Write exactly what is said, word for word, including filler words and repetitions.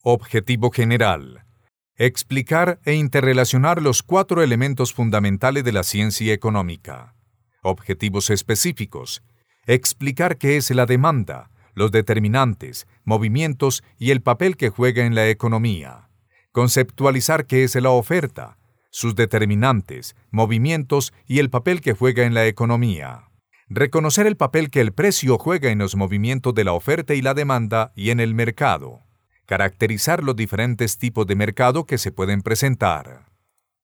Objetivo general. Explicar e interrelacionar los cuatro elementos fundamentales de la ciencia económica. Objetivos específicos. Explicar qué es la demanda, los determinantes, movimientos y el papel que juega en la economía. Conceptualizar qué es la oferta, sus determinantes, movimientos y el papel que juega en la economía. Reconocer el papel que el precio juega en los movimientos de la oferta y la demanda y en el mercado. Caracterizar los diferentes tipos de mercado que se pueden presentar.